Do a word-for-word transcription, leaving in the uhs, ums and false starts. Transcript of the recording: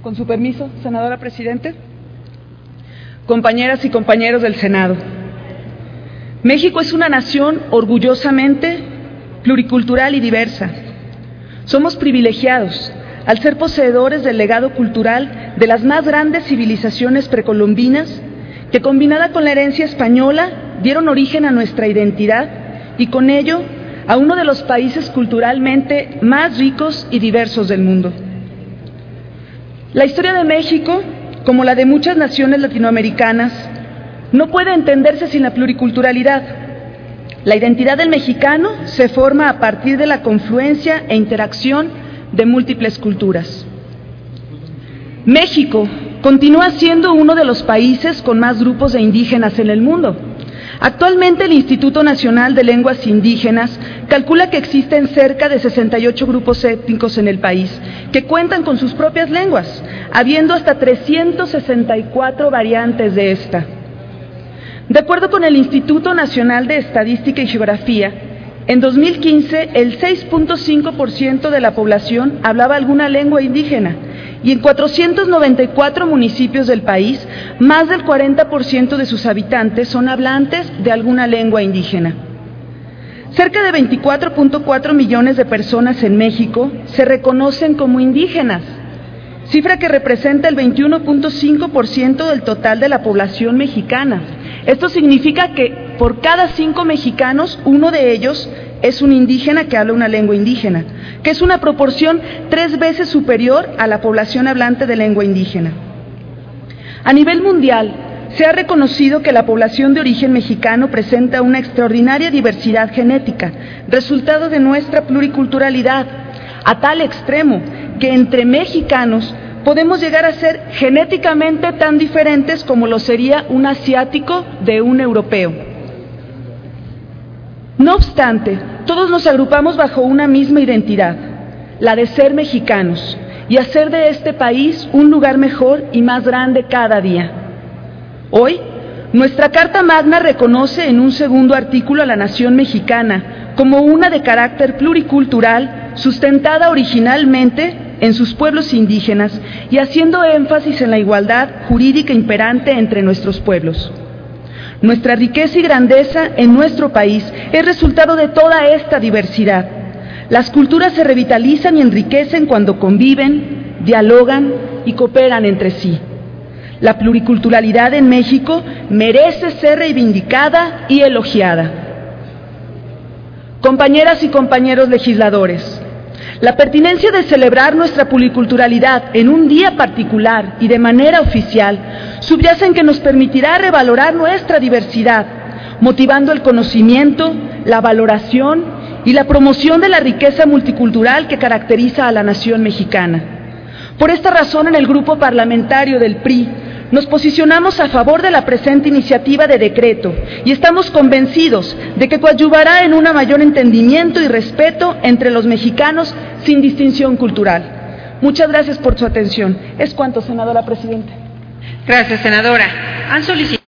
Con su permiso, senadora Presidente. Compañeras y compañeros del Senado, México es una nación orgullosamente pluricultural y diversa. Somos privilegiados al ser poseedores del legado cultural de las más grandes civilizaciones precolombinas que, combinada con la herencia española, dieron origen a nuestra identidad y con ello a uno de los países culturalmente más ricos y diversos del mundo. La historia de México, como la de muchas naciones latinoamericanas, no puede entenderse sin la pluriculturalidad. La identidad del mexicano se forma a partir de la confluencia e interacción de múltiples culturas. México continúa siendo uno de los países con más grupos de indígenas en el mundo. Actualmente el Instituto Nacional de Lenguas Indígenas calcula que existen cerca de sesenta y ocho grupos étnicos en el país que cuentan con sus propias lenguas, habiendo hasta trescientas sesenta y cuatro variantes de esta. De acuerdo con el Instituto Nacional de Estadística y Geografía, en dos mil quince el seis punto cinco por ciento de la población hablaba alguna lengua indígena y en cuatrocientos noventa y cuatro municipios del país, más del cuarenta por ciento de sus habitantes son hablantes de alguna lengua indígena. Cerca de veinticuatro punto cuatro millones de personas en México se reconocen como indígenas, cifra que representa el veintiuno punto cinco por ciento del total de la población mexicana. Esto significa que por cada cinco mexicanos, uno de ellos es un indígena que habla una lengua indígena, que es una proporción tres veces superior a la población hablante de lengua indígena. A nivel mundial, se ha reconocido que la población de origen mexicano presenta una extraordinaria diversidad genética, resultado de nuestra pluriculturalidad, a tal extremo que entre mexicanos podemos llegar a ser genéticamente tan diferentes como lo sería un asiático de un europeo. No obstante, todos nos agrupamos bajo una misma identidad, la de ser mexicanos, y hacer de este país un lugar mejor y más grande cada día. Hoy, nuestra Carta Magna reconoce en un segundo artículo a la nación mexicana como una de carácter pluricultural, sustentada originalmente en sus pueblos indígenas y haciendo énfasis en la igualdad jurídica imperante entre nuestros pueblos. Nuestra riqueza y grandeza en nuestro país es resultado de toda esta diversidad. Las culturas se revitalizan y enriquecen cuando conviven, dialogan y cooperan entre sí. La pluriculturalidad en México merece ser reivindicada y elogiada. Compañeras y compañeros legisladores, la pertinencia de celebrar nuestra pluriculturalidad en un día particular y de manera oficial subyace en que nos permitirá revalorar nuestra diversidad, motivando el conocimiento, la valoración y la promoción de la riqueza multicultural que caracteriza a la nación mexicana. Por esta razón, en el grupo parlamentario del P R I, nos posicionamos a favor de la presente iniciativa de decreto y estamos convencidos de que coadyuvará en un mayor entendimiento y respeto entre los mexicanos sin distinción cultural. Muchas gracias por su atención. Es cuanto, senadora Presidenta. Gracias, senadora. Han solicitado